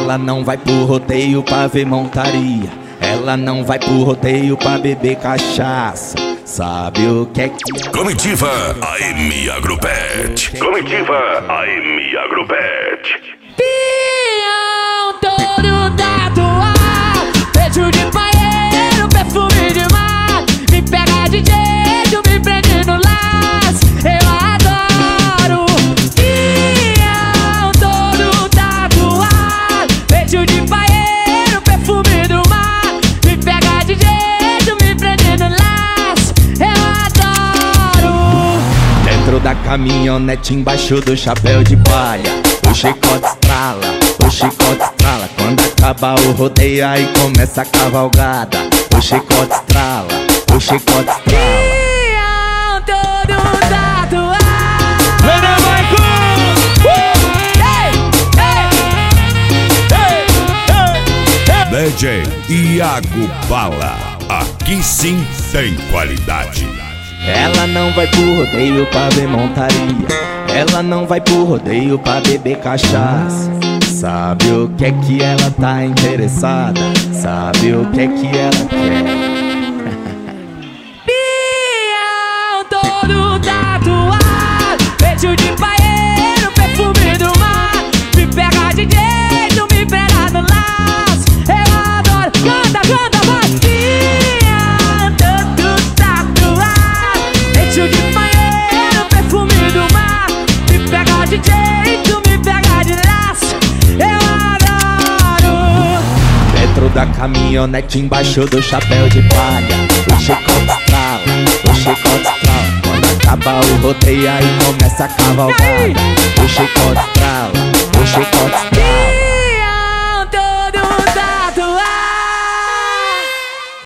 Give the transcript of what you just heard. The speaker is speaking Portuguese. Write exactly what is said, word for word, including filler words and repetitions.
Ela não vai pro rodeio pra ver montaria. Ela não vai pro rodeio pra beber cachaça. Sabe o que é que... Comitiva A M Agropet. Comitiva A M Agropet. Pião todo tatuado, peito de paeiro, perfume de mar. Me pega de jeito, me prende no laço. Eu adoro. Pião todo tatuado, peito de paeiro, perfume do mar. Me pega de jeito, me prende no laço. Eu adoro. Dentro da caminhonete, embaixo do chapéu de palha, o chicote estrala, o chicote estrala. Quando acaba o rodeio, aí começa a cavalgada. O chicote estrala, o chicote estrala. Pião todo tatuado. D J Iago Bala. Aqui sim tem qualidade. Ela não vai pro rodeio pra ver montaria. Ela não vai pro rodeio pra beber cachaça. Sabe o que é que ela tá interessada? Sabe o que é que ela quer? Pião todo tatuado, peito de paeiro, perfume do mar. Me pega de jeito, me pega no laço. Eu adoro. Canta, canta, vai. Pião todo tatuado, peito de paeiro, perfume do mar. Me pega de jeito, me pega de laço. Eu adoro. Dentro da caminhonete, embaixo do chapéu de palha, o chicote estrala, o chicote estrala. Quando acaba o rodeio, aí começa a cavalgada. O chicote estrala, o chicote estrala.